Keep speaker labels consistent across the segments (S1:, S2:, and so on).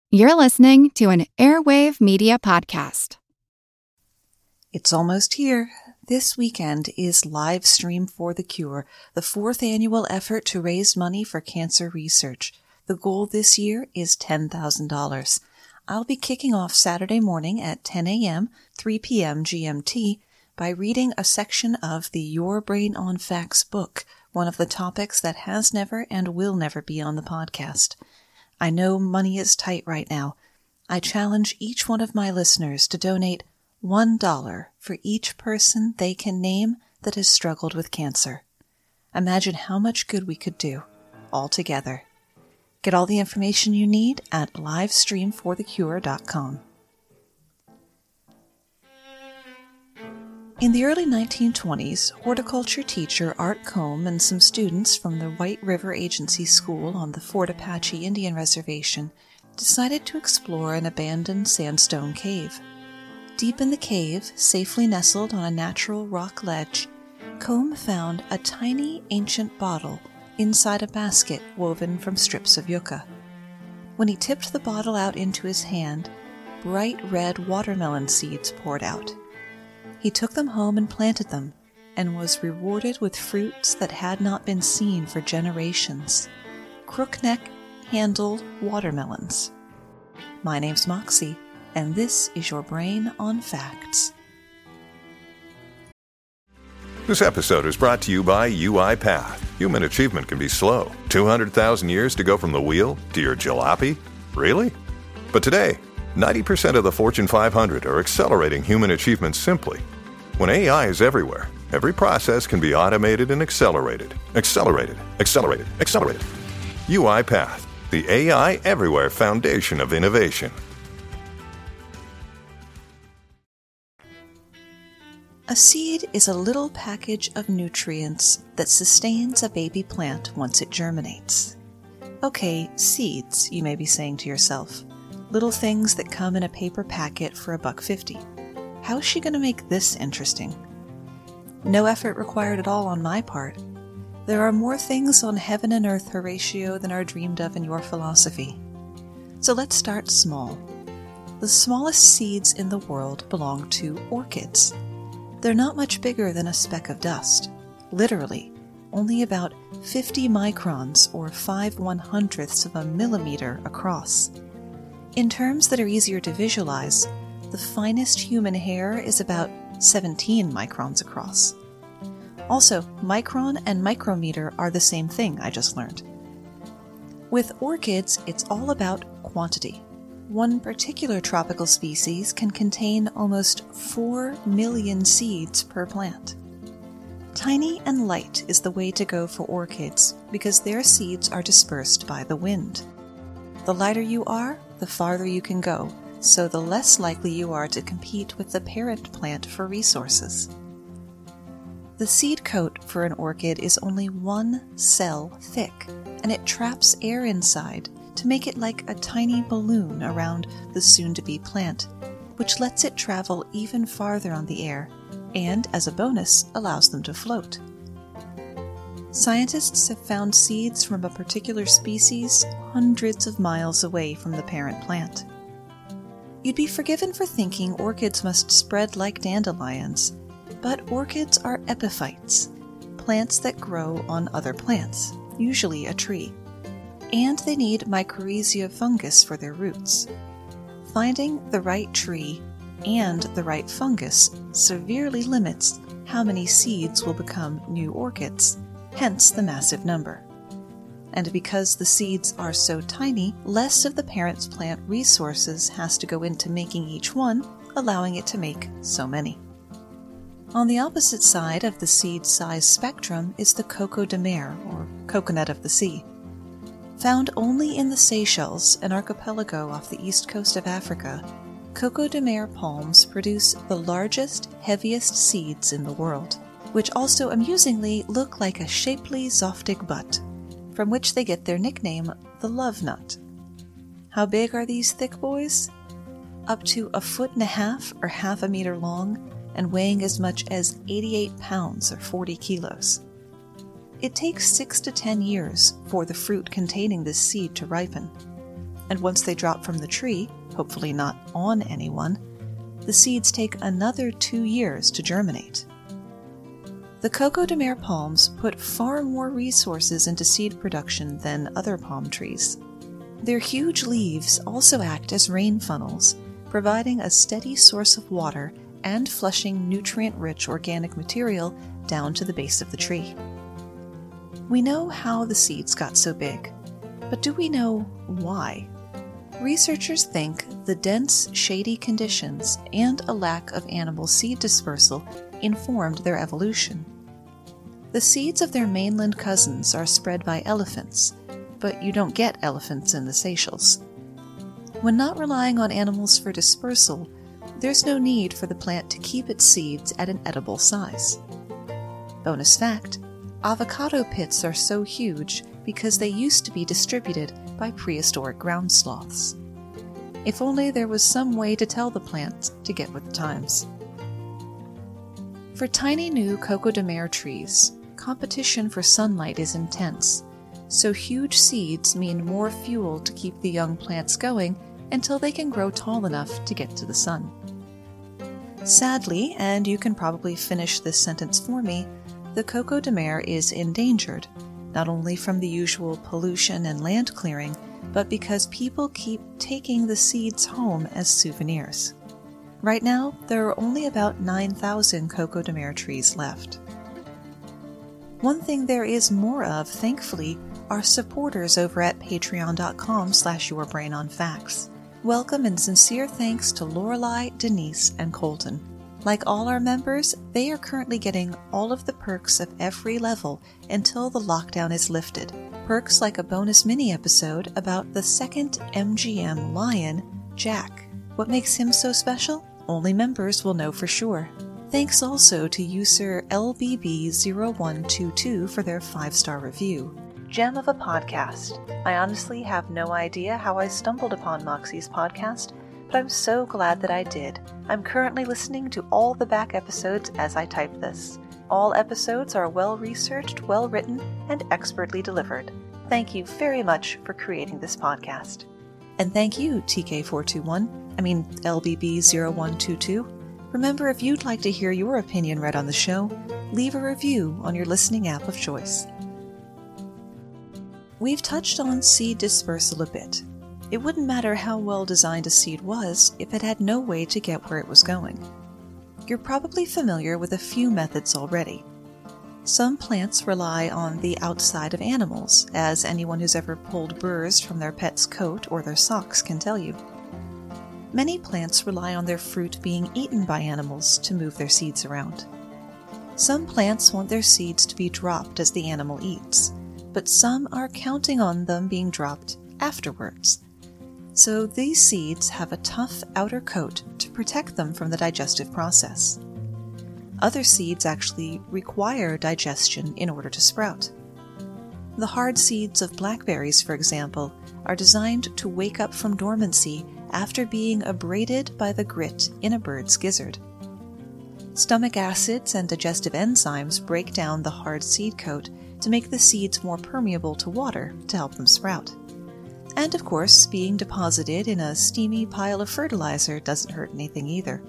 S1: You're listening to an Airwave Media Podcast.
S2: It's almost here. This weekend is Live Stream for the Cure, the fourth annual effort to raise money for cancer research. The goal this year is $10,000. I'll be kicking off Saturday morning at 10 a.m., 3 p.m. GMT, by reading a section of the Your Brain on Facts book, one of the topics that has never and will never be on the podcast. I know money is tight right now. I challenge each one of my listeners to donate $1 for each person they can name that has struggled with cancer. Imagine how much good we could do, all together. Get all the information you need at livestreamforthecure.com. In the early 1920s, horticulture teacher Art Combe and some students from the White River Agency School on the Fort Apache Indian Reservation decided to explore an abandoned sandstone cave. Deep in the cave, safely nestled on a natural rock ledge, Combe found a tiny ancient bottle inside a basket woven from strips of yucca. When he tipped the bottle out into his hand, bright red watermelon seeds poured out. He took them home and planted them, and was rewarded with fruits that had not been seen for generations. Crookneck-handled watermelons. My name's Moxie, and this is your Brain on Facts.
S3: This episode is brought to you by UiPath. Human achievement can be slow. 200,000 years to go from the wheel to your jalopy? Really? But today, 90% of the Fortune 500 are accelerating human achievement simply. When AI is everywhere, every process can be automated and accelerated. Accelerated. UiPath, the AI everywhere foundation of innovation.
S2: A seed is a little package of nutrients that sustains a baby plant once it germinates. Okay, seeds, you may be saying to yourself. Little things that come in a paper packet for $1.50. How's she going to make this interesting? No effort required at all on my part. There are more things on heaven and earth, Horatio, than are dreamed of in your philosophy. So let's start small. The smallest seeds in the world belong to orchids. They're not much bigger than a speck of dust. Literally, only about 50 microns or 5/100ths of a millimeter across. In terms that are easier to visualize, the finest human hair is about 17 microns across. Also, micron and micrometer are the same thing, I just learned. With orchids, it's all about quantity. One particular tropical species can contain almost 4 million seeds per plant. Tiny and light is the way to go for orchids because their seeds are dispersed by the wind. The lighter you are, the farther you can go, so the less likely you are to compete with the parent plant for resources. The seed coat for an orchid is only 1 cell thick, and it traps air inside to make it like a tiny balloon around the soon-to-be plant, which lets it travel even farther on the air, and, as a bonus, allows them to float. Scientists have found seeds from a particular species hundreds of miles away from the parent plant. You'd be forgiven for thinking orchids must spread like dandelions, but orchids are epiphytes, plants that grow on other plants, usually a tree, and they need mycorrhiza fungus for their roots. Finding the right tree and the right fungus severely limits how many seeds will become new orchids, hence the massive number. And because the seeds are so tiny, less of the parent's plant resources has to go into making each one, allowing it to make so many. On the opposite side of the seed size spectrum is the coco de mer, or coconut of the sea. Found only in the Seychelles, an archipelago off the east coast of Africa, coco de mer palms produce the largest, heaviest seeds in the world, which also amusingly look like a shapely Zoftig butt, from which they get their nickname, the love nut. How big are these thick boys? Up to 1.5 feet or half a meter long, and weighing as much as 88 pounds or 40 kilos. It takes 6 to 10 years for the fruit containing this seed to ripen. and once they drop from the tree, hopefully not on anyone, the seeds take another 2 years to germinate. The Coco de Mer palms put far more resources into seed production than other palm trees. Their huge leaves also act as rain funnels, providing a steady source of water and flushing nutrient-rich organic material down to the base of the tree. We know how the seeds got so big, but do we know why? Researchers think the dense, shady conditions and a lack of animal seed dispersal informed their evolution. The seeds of their mainland cousins are spread by elephants, but you don't get elephants in the Seychelles. When not relying on animals for dispersal, there's no need for the plant to keep its seeds at an edible size. Bonus fact, avocado pits are so huge because they used to be distributed by prehistoric ground sloths. If only there was some way to tell the plant to get with the times. For tiny new Coco de Mer trees, competition for sunlight is intense, so huge seeds mean more fuel to keep the young plants going until they can grow tall enough to get to the sun. Sadly, and you can probably finish this sentence for me, the Coco de Mer is endangered, not only from the usual pollution and land clearing, but because people keep taking the seeds home as souvenirs. Right now, there are only about 9,000 Coco de Mer trees left. One thing there is more of, thankfully, are supporters over at patreon.com/yourbrainonfacts. Welcome and sincere thanks to Lorelei, Denise, and Colton. Like all our members, they are currently getting all of the perks of every level until the lockdown is lifted. Perks like a bonus mini-episode about the second MGM lion, Jack. What makes him so special? Only members will know for sure. Thanks also to user LBB0122 for their 5-star review. Gem of a podcast. I honestly have no idea how I stumbled upon Moxie's podcast, but I'm so glad that I did. I'm currently listening to all the back episodes as I type this. All episodes are well-researched, well-written, and expertly delivered. Thank you very much for creating this podcast. And thank you, LBB0122. Remember, if you'd like to hear your opinion read on the show, leave a review on your listening app of choice. We've touched on seed dispersal a bit. It wouldn't matter how well designed a seed was if it had no way to get where it was going. You're probably familiar with a few methods already. Some plants rely on the outside of animals, as anyone who's ever pulled burrs from their pet's coat or their socks can tell you. Many plants rely on their fruit being eaten by animals to move their seeds around. Some plants want their seeds to be dropped as the animal eats, but some are counting on them being dropped afterwards. So these seeds have a tough outer coat to protect them from the digestive process. Other seeds actually require digestion in order to sprout. The hard seeds of blackberries, for example, are designed to wake up from dormancy after being abraded by the grit in a bird's gizzard. Stomach acids and digestive enzymes break down the hard seed coat to make the seeds more permeable to water to help them sprout. And of course, being deposited in a steamy pile of fertilizer doesn't hurt anything either.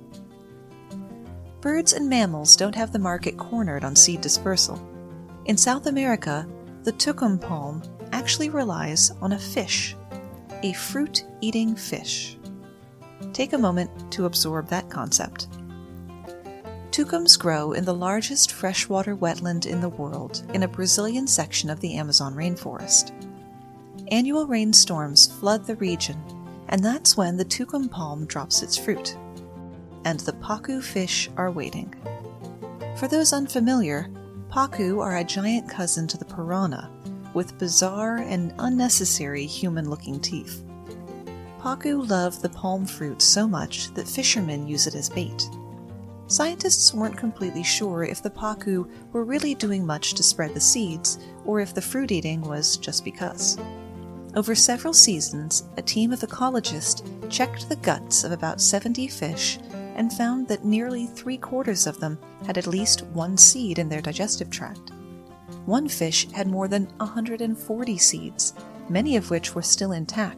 S2: Birds and mammals don't have the market cornered on seed dispersal. In South America, the tucum palm actually relies on a fish, a fruit-eating fish. Take a moment to absorb that concept. Tucums grow in the largest freshwater wetland in the world in a Brazilian section of the Amazon rainforest. Annual rainstorms flood the region, and that's when the tucum palm drops its fruit. And the pacu fish are waiting. For those unfamiliar, pacu are a giant cousin to the piranha, with bizarre and unnecessary human-looking teeth. Pacu love the palm fruit so much that fishermen use it as bait. Scientists weren't completely sure if the pacu were really doing much to spread the seeds, or if the fruit eating was just because. Over several seasons, a team of ecologists checked the guts of about 70 fish and found that nearly 3/4 of them had at least one seed in their digestive tract. One fish had more than 140 seeds, many of which were still intact,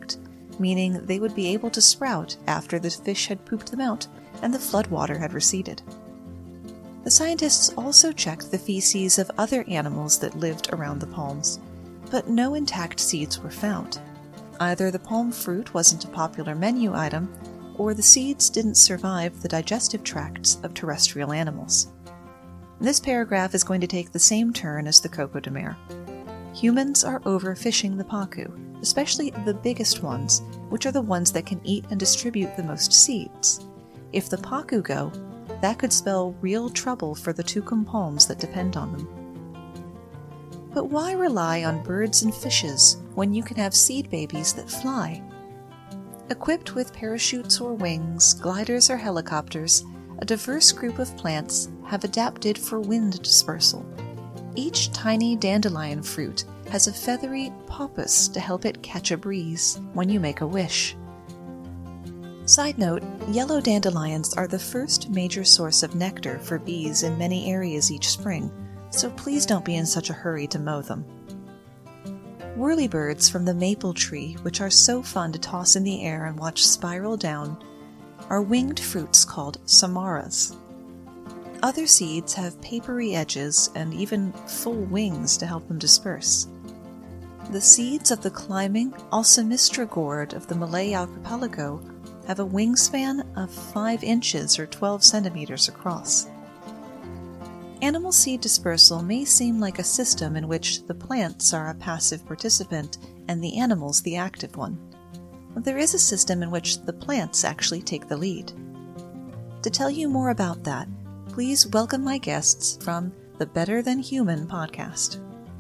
S2: meaning they would be able to sprout after the fish had pooped them out and the floodwater had receded. The scientists also checked the feces of other animals that lived around the palms, but no intact seeds were found. Either the palm fruit wasn't a popular menu item, or the seeds didn't survive the digestive tracts of terrestrial animals. This paragraph is going to take the same turn as the Coco de Mer. Humans are overfishing the pacu, especially the biggest ones, which are the ones that can eat and distribute the most seeds. If the pacu go, that could spell real trouble for the tucum palms that depend on them. But why rely on birds and fishes when you can have seed babies that fly? Equipped with parachutes or wings, gliders or helicopters, a diverse group of plants have adapted for wind dispersal. Each tiny dandelion fruit has a feathery pappus to help it catch a breeze when you make a wish. Side note, yellow dandelions are the first major source of nectar for bees in many areas each spring, so please don't be in such a hurry to mow them. Whirlybirds from the maple tree, which are so fun to toss in the air and watch spiral down, are winged fruits called samaras. Other seeds have papery edges and even full wings to help them disperse. The seeds of the climbing Alcemistра gourd of the Malay archipelago have a wingspan of 5 inches or 12 centimeters across. Animal seed dispersal may seem like a system in which the plants are a passive participant and the animals the active one. But there is a system in which the plants actually take the lead. To tell you more about that, please welcome my guests from the Better Than Human podcast.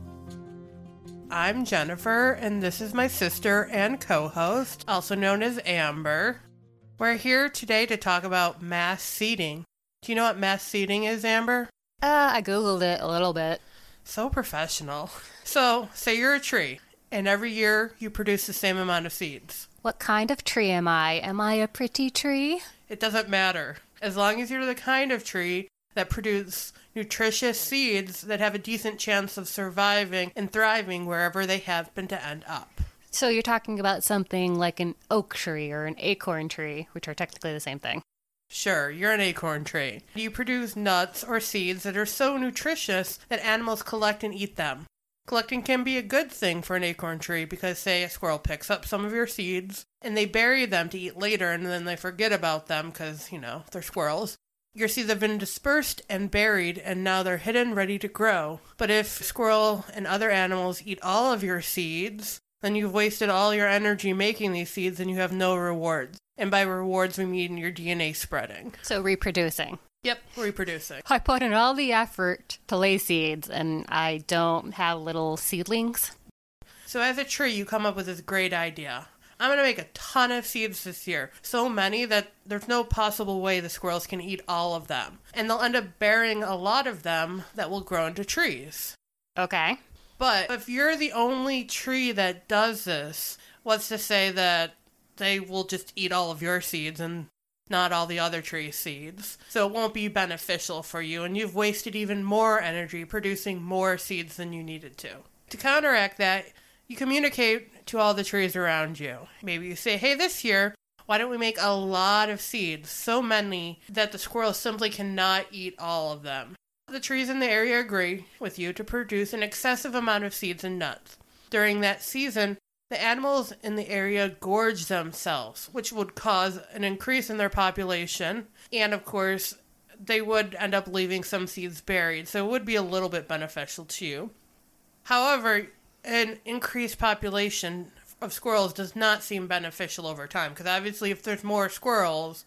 S4: I'm Jennifer, and this is my sister and co-host, also known as Amber. We're here today to talk about mass seeding. Do you know what mass seeding is, Amber?
S5: I googled it a little bit.
S4: So professional. So, say you're a tree, and every year you produce the same amount of seeds.
S5: What kind of tree am I? Am I a pretty tree?
S4: It doesn't matter. As long as you're the kind of tree that produce nutritious seeds that have a decent chance of surviving and thriving wherever they happen to end up.
S5: So you're talking about something like an oak tree or an acorn tree, which are technically the same thing.
S4: Sure, you're an acorn tree. You produce nuts or seeds that are so nutritious that animals collect and eat them. Collecting can be a good thing for an acorn tree because, say, a squirrel picks up some of your seeds and they bury them to eat later and then they forget about them because, they're squirrels. Your seeds have been dispersed and buried and now they're hidden, ready to grow. But if a squirrel and other animals eat all of your seeds, then you've wasted all your energy making these seeds and you have no rewards. And by rewards, we mean your DNA spreading.
S5: So reproducing.
S4: Yep, reproducing.
S5: I put in all the effort to lay seeds, and I don't have little seedlings.
S4: So as a tree, you come up with this great idea. I'm going to make a ton of seeds this year. So many that there's no possible way the squirrels can eat all of them. And they'll end up burying a lot of them that will grow into trees.
S5: Okay.
S4: But if you're the only tree that does this, what's to say that they will just eat all of your seeds and not all the other trees' seeds. So it won't be beneficial for you, and you've wasted even more energy producing more seeds than you needed to. To counteract that, you communicate to all the trees around you. Maybe you say, hey, this year, why don't we make a lot of seeds, so many that the squirrels simply cannot eat all of them. The trees in the area agree with you to produce an excessive amount of seeds and nuts. During that season, the animals in the area gorge themselves, which would cause an increase in their population. And of course, they would end up leaving some seeds buried, so it would be a little bit beneficial to you. However, an increased population of squirrels does not seem beneficial over time, because obviously if there's more squirrels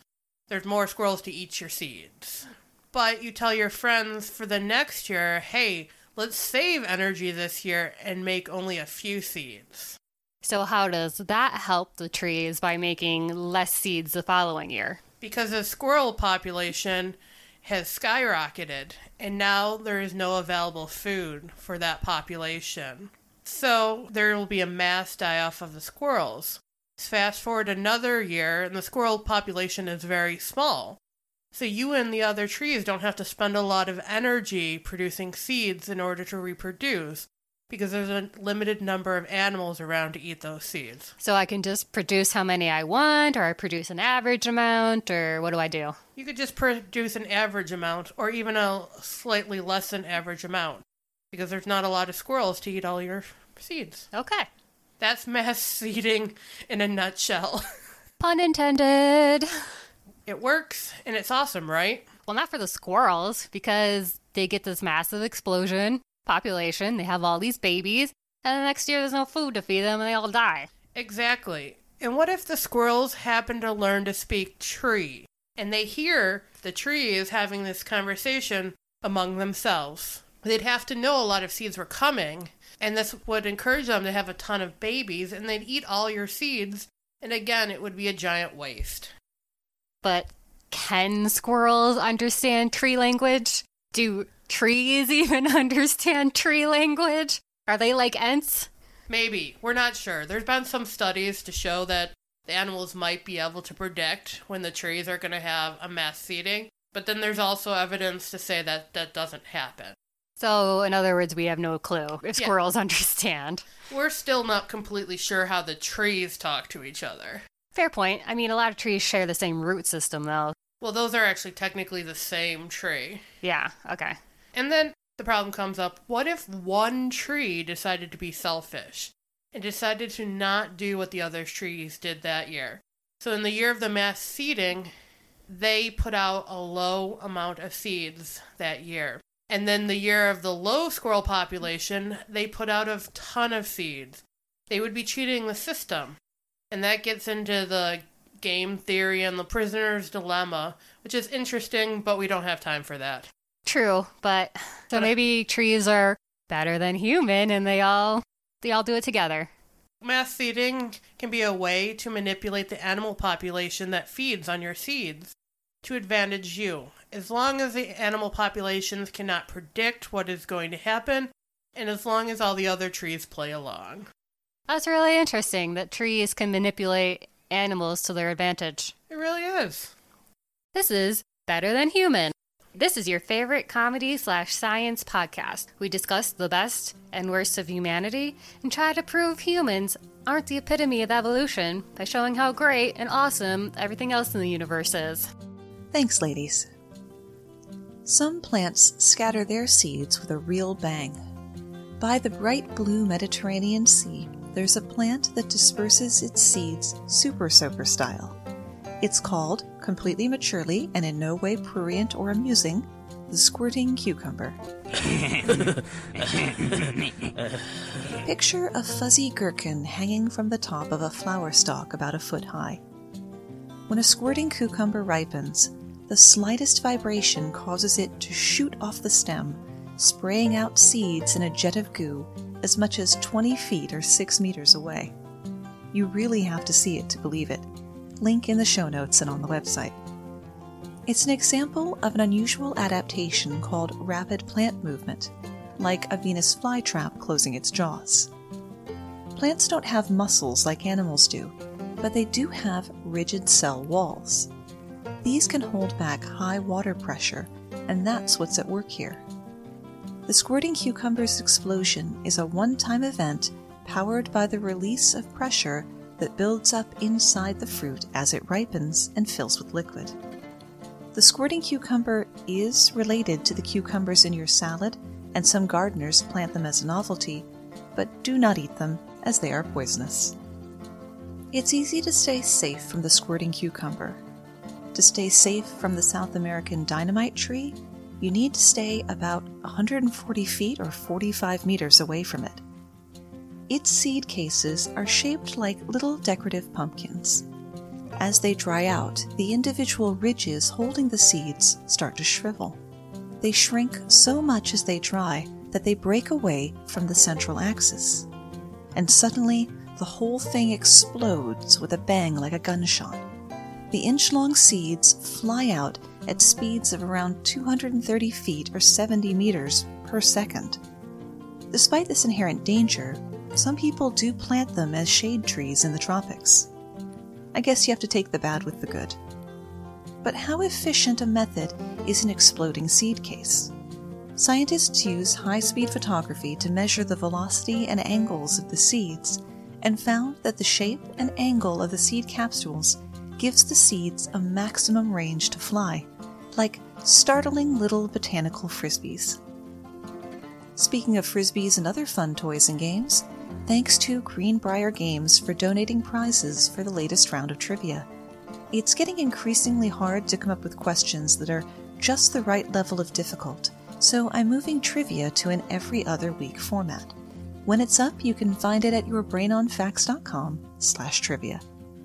S4: to eat your seeds. But you tell your friends for the next year, hey, let's save energy this year and make only a few seeds.
S5: So how does that help the trees by making less seeds the following year?
S4: Because the squirrel population has skyrocketed, and now there is no available food for that population. So there will be a mass die-off of the squirrels. Fast forward another year, and the squirrel population is very small. So you and the other trees don't have to spend a lot of energy producing seeds in order to reproduce, because there's a limited number of animals around to eat those seeds.
S5: So I can just produce how many I want, or I produce an average amount, or what do I do?
S4: You could just produce an average amount, or even a slightly less than average amount, because there's not a lot of squirrels to eat all your seeds.
S5: Okay.
S4: That's mass seeding in a nutshell.
S5: Pun intended.
S4: It works, and it's awesome, right?
S5: Well, not for the squirrels, because they get this massive explosion population. They have all these babies, and the next year there's no food to feed them, and they all die.
S4: Exactly. And what if the squirrels happen to learn to speak tree, and they hear the trees having this conversation among themselves? They'd have to know a lot of seeds were coming, and this would encourage them to have a ton of babies, and they'd eat all your seeds, and again, it would be a giant waste.
S5: But can squirrels understand tree language? Do trees even understand tree language? Are they like Ents?
S4: Maybe. We're not sure. There's been some studies to show that the animals might be able to predict when the trees are going to have a mass seeding, but then there's also evidence to say that that doesn't happen.
S5: So, in other words, we have no clue if squirrels understand.
S4: We're still not completely sure how the trees talk to each other.
S5: Fair point. I mean, a lot of trees share the same root system, though.
S4: Well, those are actually technically the same tree.
S5: Yeah, okay.
S4: And then the problem comes up, what if one tree decided to be selfish and decided to not do what the other trees did that year? So in the year of the mass seeding, they put out a low amount of seeds that year. And then the year of the low squirrel population, they put out a ton of seeds. They would be cheating the system. And that gets into the game theory and the prisoner's dilemma, which is interesting, but we don't have time for that.
S5: True, but so maybe trees are better than human and they all do it together.
S4: Mass seeding can be a way to manipulate the animal population that feeds on your seeds to advantage you, as long as the animal populations cannot predict what is going to happen, and as long as all the other trees play along.
S5: That's really interesting that trees can manipulate animals to their advantage.
S4: It really is.
S5: This is Better Than Human. This is your favorite comedy/science podcast. We discuss the best and worst of humanity and try to prove humans aren't the epitome of evolution by showing how great and awesome everything else in the universe is.
S2: Thanks, ladies. Some plants scatter their seeds with a real bang. By the bright blue Mediterranean Sea, there's a plant that disperses its seeds super soaker style. It's called, completely maturely and in no way prurient or amusing, the squirting cucumber. Picture a fuzzy gherkin hanging from the top of a flower stalk about a foot high. When a squirting cucumber ripens, the slightest vibration causes it to shoot off the stem, spraying out seeds in a jet of goo as much as 20 feet or 6 meters away. You really have to see it to believe it. Link in the show notes and on the website. It's an example of an unusual adaptation called rapid plant movement, like a Venus flytrap closing its jaws. Plants don't have muscles like animals do, but they do have rigid cell walls. These can hold back high water pressure, and that's what's at work here. The squirting cucumber's explosion is a one-time event powered by the release of pressure that builds up inside the fruit as it ripens and fills with liquid. The squirting cucumber is related to the cucumbers in your salad, and some gardeners plant them as a novelty, but do not eat them as they are poisonous. It's easy to stay safe from the squirting cucumber. To stay safe from the South American dynamite tree, you need to stay about 140 feet or 45 meters away from it. Its seed cases are shaped like little decorative pumpkins. As they dry out, the individual ridges holding the seeds start to shrivel. They shrink so much as they dry that they break away from the central axis. And suddenly, the whole thing explodes with a bang like a gunshot. The inch-long seeds fly out at speeds of around 230 feet or 70 meters per second. Despite this inherent danger, some people do plant them as shade trees in the tropics. I guess you have to take the bad with the good. But how efficient a method is an exploding seed case? Scientists use high-speed photography to measure the velocity and angles of the seeds, and found that the shape and angle of the seed capsules gives the seeds a maximum range to fly, like startling little botanical frisbees. Speaking of frisbees and other fun toys and games, thanks to Greenbrier Games for donating prizes for the latest round of trivia. It's getting increasingly hard to come up with questions that are just the right level of difficult, so I'm moving trivia to an every other week format. When it's up, you can find it at yourbrainonfacts.com/trivia.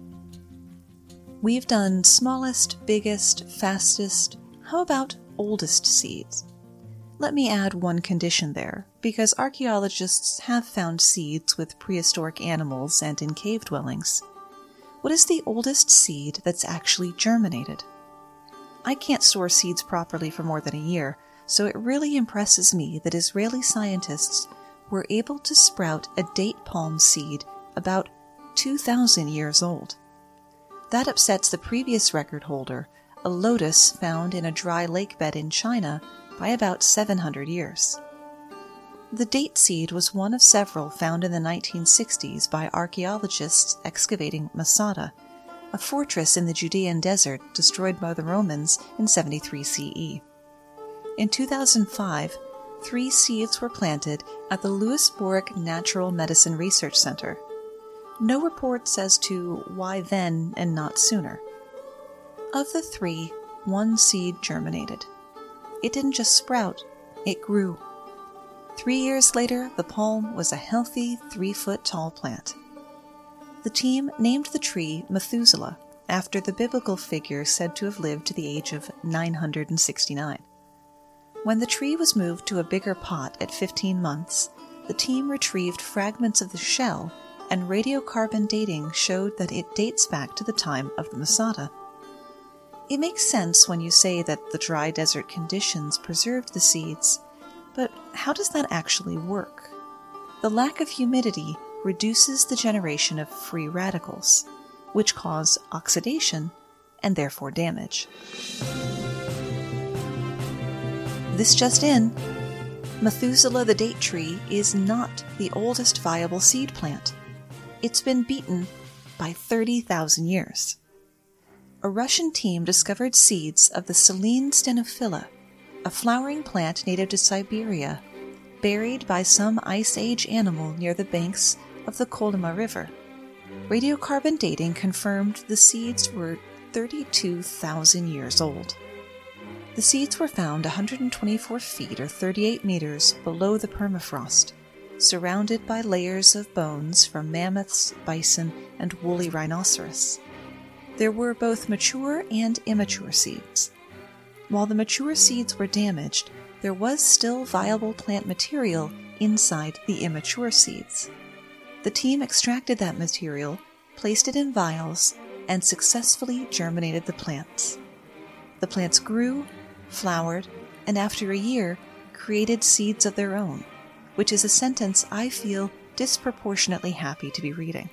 S2: We've done smallest, biggest, fastest, how about oldest seeds? Let me add one condition there, because archaeologists have found seeds with prehistoric animals and in cave dwellings. What is the oldest seed that's actually germinated? I can't store seeds properly for more than a year, so it really impresses me that Israeli scientists were able to sprout a date palm seed about 2,000 years old. That upsets the previous record holder, a lotus found in a dry lake bed in China, by about 700 years. The date seed was one of several found in the 1960s by archaeologists excavating Masada, a fortress in the Judean desert destroyed by the Romans in 73 CE. In 2005, 3 seeds were planted at the Louisbourg Natural Medicine Research Center. No reports as to why then and not sooner. Of the 3, 1 seed germinated. It didn't just sprout, it grew. 3 years later, the palm was a healthy 3-foot-tall plant. The team named the tree Methuselah, after the biblical figure said to have lived to the age of 969. When the tree was moved to a bigger pot at 15 months, the team retrieved fragments of the shell, and radiocarbon dating showed that it dates back to the time of the Masada. It makes sense when you say that the dry desert conditions preserved the seeds, but how does that actually work? The lack of humidity reduces the generation of free radicals, which cause oxidation and therefore damage. This just in, Methuselah the date tree is not the oldest viable seed plant. It's been beaten by 30,000 years. A Russian team discovered seeds of the Silene stenophila, a flowering plant native to Siberia, buried by some Ice Age animal near the banks of the Kolyma River. Radiocarbon dating confirmed the seeds were 32,000 years old. The seeds were found 124 feet or 38 meters below the permafrost, surrounded by layers of bones from mammoths, bison, and woolly rhinoceros. There were both mature and immature seeds. While the mature seeds were damaged, there was still viable plant material inside the immature seeds. The team extracted that material, placed it in vials, and successfully germinated the plants. The plants grew, flowered, and after a year, created seeds of their own, which is a sentence I feel disproportionately happy to be reading.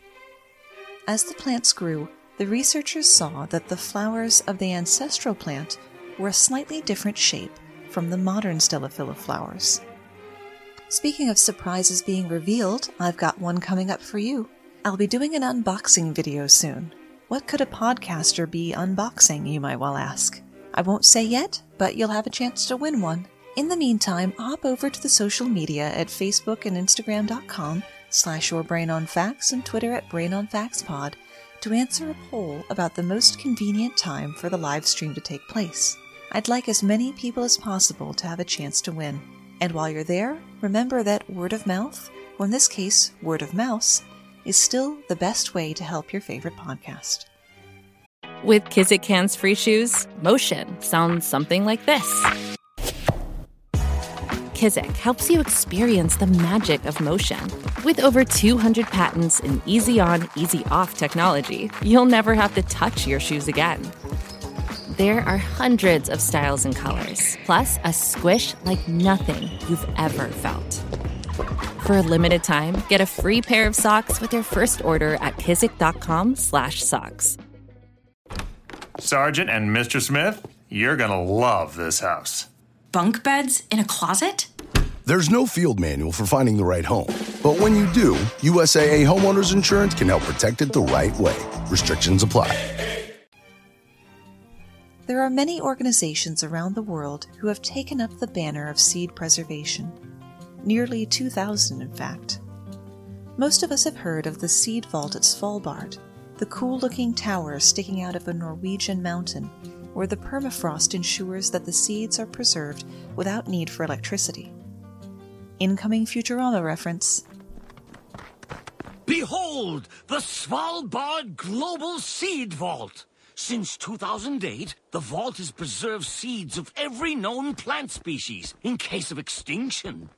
S2: As the plants grew, the researchers saw that the flowers of the ancestral plant were a slightly different shape from the modern Stenophila flowers. Speaking of surprises being revealed, I've got one coming up for you. I'll be doing an unboxing video soon. What could a podcaster be unboxing, you might well ask? I won't say yet, but you'll have a chance to win one. In the meantime, hop over to the social media at Facebook and Instagram.com/YourBrainOnFacts and Twitter at BrainOnFactsPod to answer a poll about the most convenient time for the live stream to take place. I'd like as many people as possible to have a chance to win. And while you're there, remember that word of mouth, or in this case, word of mouse, is still the best way to help your favorite podcast.
S6: With Kizik hands-free shoes, motion sounds something like this. Kizik helps you experience the magic of motion. With over 200 patents and easy-on, easy-off technology, you'll never have to touch your shoes again. There are hundreds of styles and colors, plus a squish like nothing you've ever felt. For a limited time, get a free pair of socks with your first order at kizik.com/socks.
S7: Sergeant and Mr. Smith, you're gonna love this house. bunk beds in a closet?
S8: There's no field manual for finding the right home. But when you do, USAA Homeowners Insurance can help protect it the right way. Restrictions apply.
S2: There are many organizations around the world who have taken up the banner of seed preservation. Nearly 2,000, in fact. Most of us have heard of the Seed Vault at Svalbard, the cool-looking tower sticking out of a Norwegian mountain, where the permafrost ensures that the seeds are preserved without need for electricity. Incoming Futurama reference.
S9: Behold, the Svalbard Global Seed Vault! Since 2008, the vault has preserved seeds of every known plant species in case of extinction.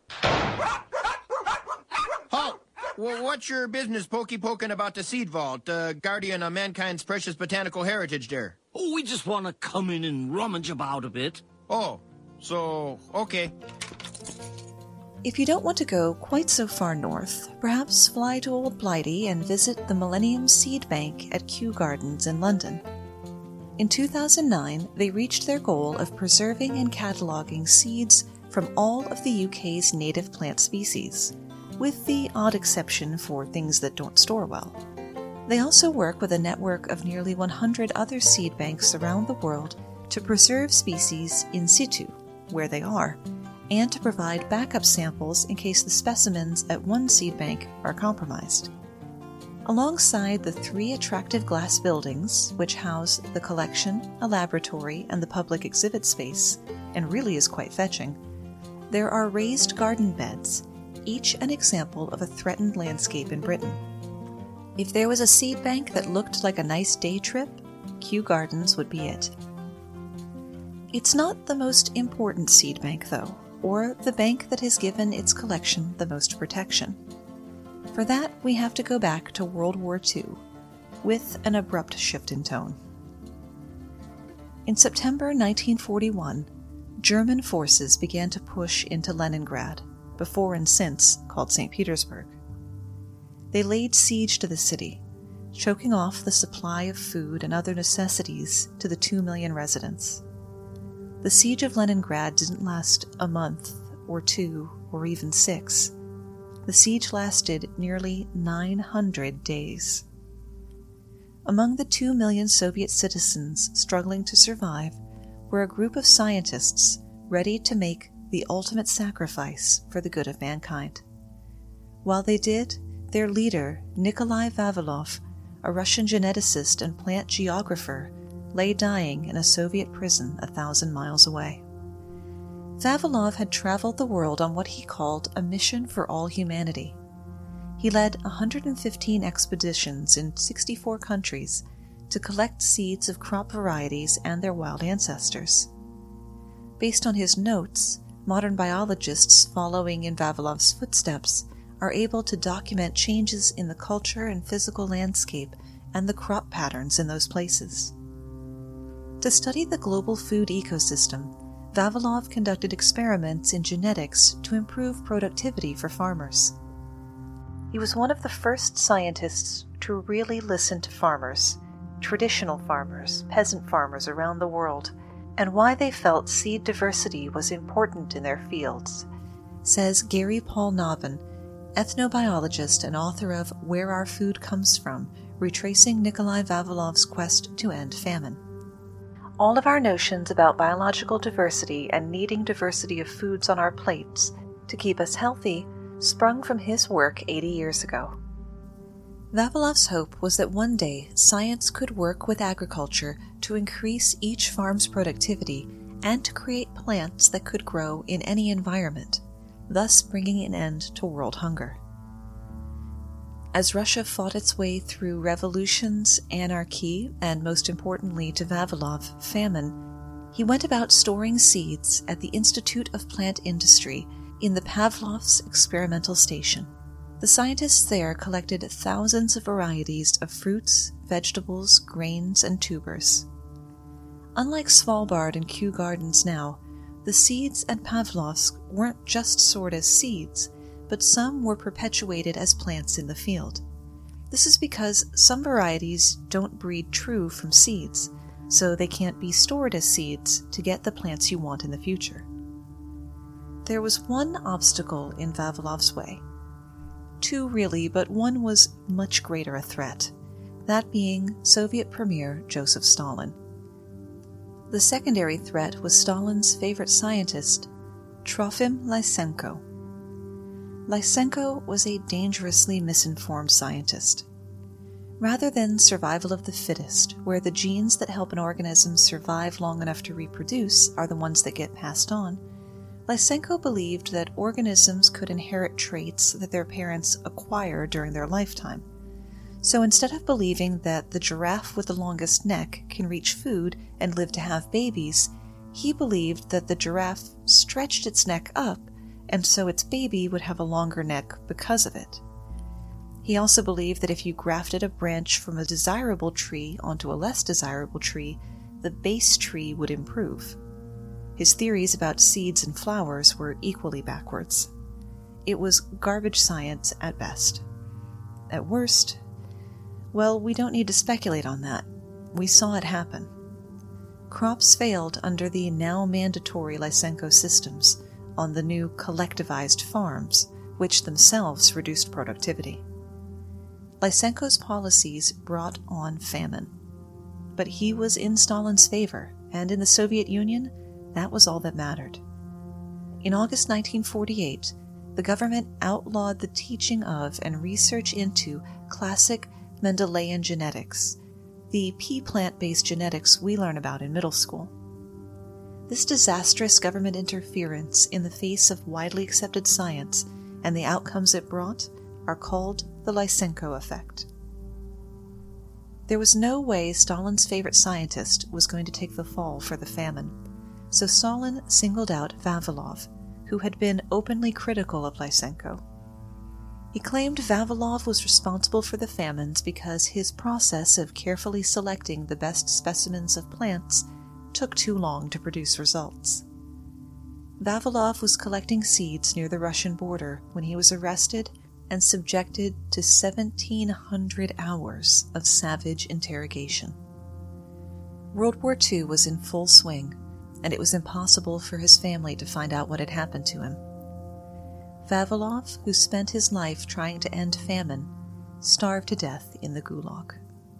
S10: Halt! Well, what's your business pokey-poking about the Seed Vault, guardian of mankind's precious botanical heritage there?
S9: Oh, we just want to come in and rummage about a bit.
S10: Oh, so, okay.
S2: If you don't want to go quite so far north, perhaps fly to Old Blighty and visit the Millennium Seed Bank at Kew Gardens in London. In 2009, they reached their goal of preserving and cataloguing seeds from all of the UK's native plant species, with the odd exception for things that don't store well. They also work with a network of nearly 100 other seed banks around the world to preserve species in situ, where they are, and to provide backup samples in case the specimens at one seed bank are compromised. Alongside the 3 attractive glass buildings, which house the collection, a laboratory, and the public exhibit space, and really is quite fetching, there are raised garden beds, each an example of a threatened landscape in Britain. If there was a seed bank that looked like a nice day trip, Kew Gardens would be it. It's not the most important seed bank, though, or the bank that has given its collection the most protection. For that, we have to go back to World War II, with an abrupt shift in tone. In September 1941, German forces began to push into Leningrad, before and since called St. Petersburg. They laid siege to the city, choking off the supply of food and other necessities to the 2 million residents. The siege of Leningrad didn't last a month, or 2, or even 6. The siege lasted nearly 900 days. Among the 2 million Soviet citizens struggling to survive were a group of scientists ready to make the ultimate sacrifice for the good of mankind. While they did, their leader, Nikolai Vavilov, a Russian geneticist and plant geographer, lay dying in a Soviet prison 1,000 miles away. Vavilov had traveled the world on what he called a mission for all humanity. He led 115 expeditions in 64 countries to collect seeds of crop varieties and their wild ancestors. Based on his notes, modern biologists following in Vavilov's footsteps are able to document changes in the culture and physical landscape and the crop patterns in those places. To study the global food ecosystem, Vavilov conducted experiments in genetics to improve productivity for farmers. He was one of the first scientists to really listen to farmers, traditional farmers, peasant farmers around the world, and why they felt seed diversity was important in their fields, says Gary Paul Novin, ethnobiologist and author of Where Our Food Comes From, retracing Nikolai Vavilov's quest to end famine. All of our notions about biological diversity and needing diversity of foods on our plates to keep us healthy sprung from his work 80 years ago. Vavilov's hope was that one day science could work with agriculture to increase each farm's productivity and to create plants that could grow in any environment, thus bringing an end to world hunger. As Russia fought its way through revolutions, anarchy, and most importantly to Vavilov, famine, he went about storing seeds at the Institute of Plant Industry in the Pavlovsk Experimental Station. The scientists there collected thousands of varieties of fruits, vegetables, grains, and tubers. Unlike Svalbard and Kew Gardens now, the seeds at Pavlovsk weren't just stored as seeds, but some were perpetuated as plants in the field. This is because some varieties don't breed true from seeds, so they can't be stored as seeds to get the plants you want in the future. there was one obstacle in Vavilov's way. Two really, but one was much greater a threat, that being Soviet Premier Joseph Stalin. The secondary threat was Stalin's favorite scientist, Trofim Lysenko. Lysenko was a dangerously misinformed scientist. Rather than survival of the fittest, where the genes that help an organism survive long enough to reproduce are the ones that get passed on, Lysenko believed that organisms could inherit traits that their parents acquire during their lifetime. So instead of believing that the giraffe with the longest neck can reach food and live to have babies, he believed that the giraffe stretched its neck up, and so its baby would have a longer neck because of it. He also believed that if you grafted a branch from a desirable tree onto a less desirable tree, the base tree would improve. His theories about seeds and flowers were equally backwards. It was garbage science at best. At worst, well, we don't need to speculate on that. We saw it happen. Crops failed under the now mandatory Lysenko systems on the new collectivized farms, which themselves reduced productivity. Lysenko's policies brought on famine. But he was in Stalin's favor, and in the Soviet Union, that was all that mattered. In August 1948, the government outlawed the teaching of and research into classic Mendelian genetics, the pea plant-based genetics we learn about in middle school. This disastrous government interference in the face of widely accepted science and the outcomes it brought are called the Lysenko effect. There was no way Stalin's favorite scientist was going to take the fall for the famine, so Stalin singled out Vavilov, who had been openly critical of Lysenko. He claimed Vavilov was responsible for the famines because his process of carefully selecting the best specimens of plants took too long to produce results. Vavilov was collecting seeds near the Russian border when he was arrested and subjected to 1,700 hours of savage interrogation. World War II was in full swing, and it was impossible for his family to find out what had happened to him. Vavilov, who spent his life trying to end famine, starved to death in the Gulag.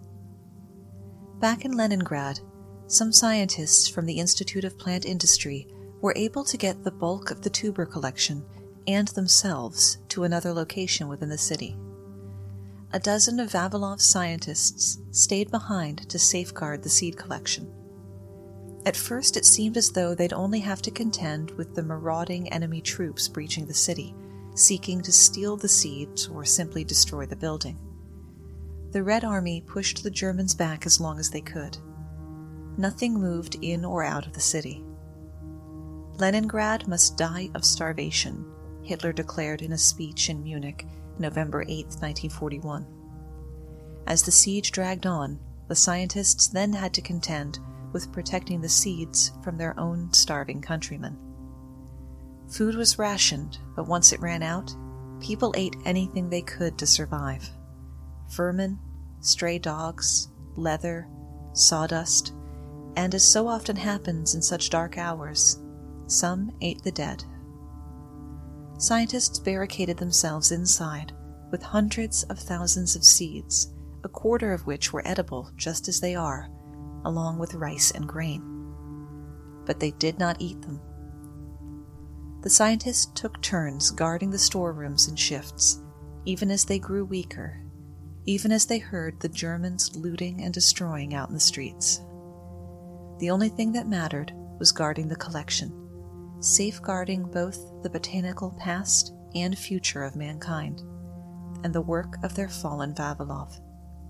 S2: Back in Leningrad, some scientists from the Institute of Plant Industry were able to get the bulk of the tuber collection and themselves to another location within the city. A dozen of Vavilov's scientists stayed behind to safeguard the seed collection. At first, it seemed as though they'd only have to contend with the marauding enemy troops breaching the city, seeking to steal the seeds or simply destroy the building. The Red Army pushed the Germans back as long as they could. Nothing moved in or out of the city. Leningrad must die of starvation, Hitler declared in a speech in Munich, November 8, 1941. As the siege dragged on, the scientists then had to contend with protecting the seeds from their own starving countrymen. Food was rationed, but once it ran out, people ate anything they could to survive. Vermin, stray dogs, leather, sawdust, and as so often happens in such dark hours, some ate the dead. Scientists barricaded themselves inside with hundreds of thousands of seeds, a quarter of which were edible just as they are, along with rice and grain. But they did not eat them. The scientists took turns guarding the storerooms in shifts, even as they grew weaker, even as they heard the Germans looting and destroying out in the streets. The only thing that mattered was guarding the collection, safeguarding both the botanical past and future of mankind, and the work of their fallen Vavilov.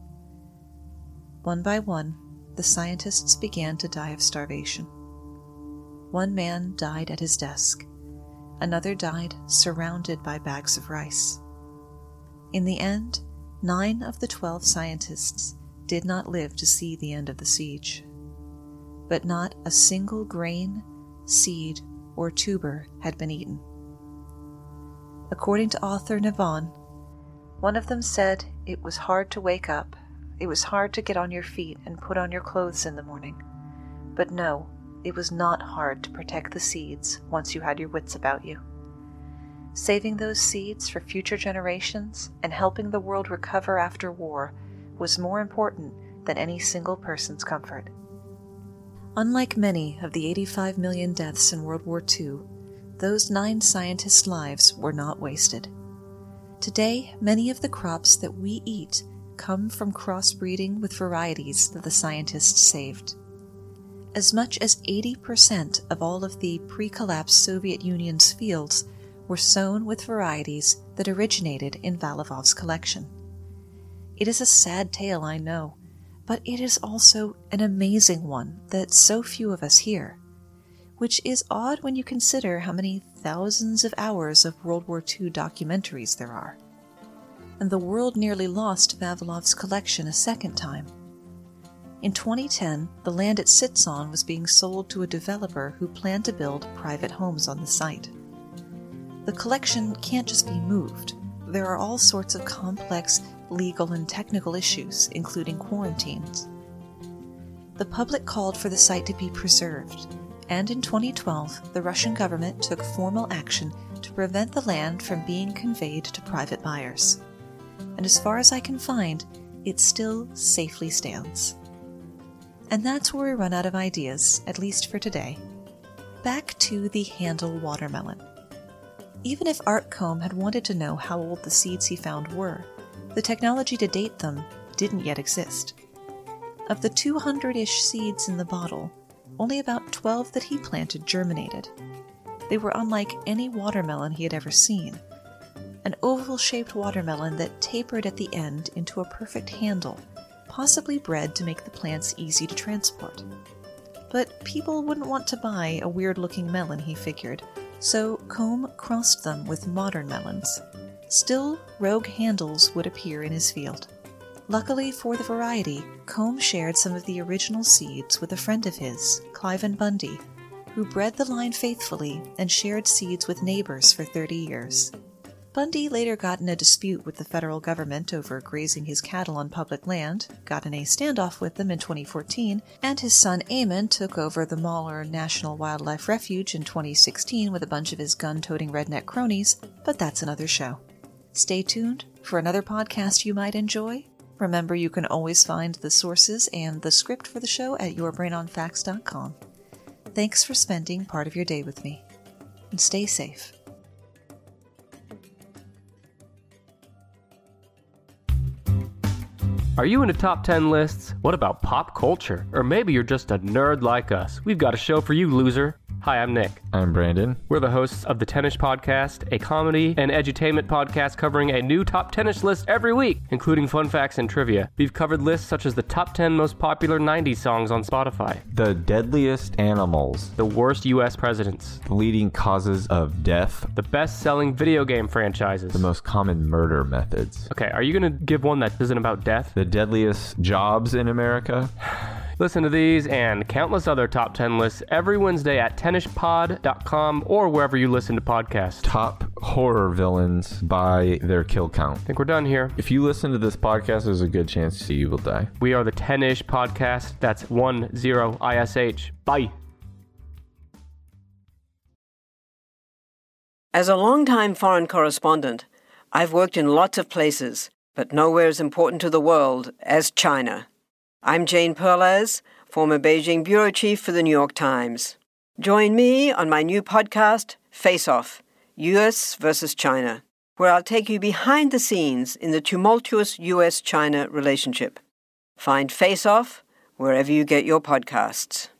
S2: One by one, the scientists began to die of starvation. One man died at his desk. Another died surrounded by bags of rice. In the end, 9 of the 12 scientists did not live to see the end of the siege. But not a single grain, seed, or tuber had been eaten. According to author Navon, one of them said it was hard to wake up, it was hard to get on your feet and put on your clothes in the morning. But no, it was not hard to protect the seeds once you had your wits about you. Saving those seeds for future generations and helping the world recover after war was more important than any single person's comfort. Unlike many of the 85 million deaths in World War II, those 9 scientists' lives were not wasted. Today, many of the crops that we eat come from crossbreeding with varieties that the scientists saved. As much as 80% of all of the pre-collapse Soviet Union's fields were sown with varieties that originated in Valivov's collection. It is a sad tale, I know, but it is also an amazing one that so few of us hear, which is odd when you consider how many thousands of hours of World War II documentaries there are. And the world nearly lost Vavilov's collection a second time. In 2010, the land it sits on was being sold to a developer who planned to build private homes on the site. The collection can't just be moved. There are all sorts of complex legal and technical issues, including quarantines. The public called for the site to be preserved, and in 2012, the Russian government took formal action to prevent the land from being conveyed to private buyers. And as far as I can find, it still safely stands. And that's where we run out of ideas, at least for today. Back to the Handel watermelon. Even if Art Combe had wanted to know how old the seeds he found were, the technology to date them didn't yet exist. Of the 200-ish seeds in the bottle, only about 12 that he planted germinated. They were unlike any watermelon he had ever seen. An oval-shaped watermelon that tapered at the end into a perfect handle, possibly bred to make the plants easy to transport. But people wouldn't want to buy a weird-looking melon, he figured, so Combe crossed them with modern melons. Still, rogue handles would appear in his field. Luckily for the variety, Combe shared some of the original seeds with a friend of his, Cliven Bundy, who bred the line faithfully and shared seeds with neighbors for 30 years. Bundy later got in a dispute with the federal government over grazing his cattle on public land, got in a standoff with them in 2014, and his son Eamon took over the Mahler National Wildlife Refuge in 2016 with a bunch of his gun-toting redneck cronies, but that's another show. Stay tuned for another podcast you might enjoy. Remember, you can always find the sources and the script for the show at yourbrainonfacts.com. Thanks for spending part of your day with me, and stay safe.
S11: Are you into top 10 lists? What about pop culture? Or maybe you're just a nerd like us. We've got a show for you, loser. Hi, I'm Nick.
S12: I'm Brandon.
S11: We're the hosts of the Tennis Podcast, a comedy and edutainment podcast covering a new top 10ish list every week, including fun facts and trivia. We've covered lists such as the top 10 most popular 90s songs on Spotify,
S12: the deadliest animals,
S11: the worst U.S. presidents,
S12: the leading causes of death,
S11: the best-selling video game franchises,
S12: the most common murder methods.
S11: Okay, are you going to give one that isn't about death?
S12: The deadliest jobs in America.
S11: Listen to these and countless other top 10 lists every Wednesday at tennispod.com or wherever you listen to podcasts.
S12: Top horror villains by their kill count.
S11: I think we're done here.
S12: If you listen to this podcast, there's a good chance you will die.
S11: We are the 10ish podcast. That's 10ish. Bye.
S13: As a longtime foreign correspondent, I've worked in lots of places, but nowhere as important to the world as China. I'm Jane Perlez, former Beijing bureau chief for the New York Times. Join me on my new podcast, Face Off, U.S. versus China, where I'll take you behind the scenes in the tumultuous U.S.-China relationship. Find Face Off wherever you get your podcasts.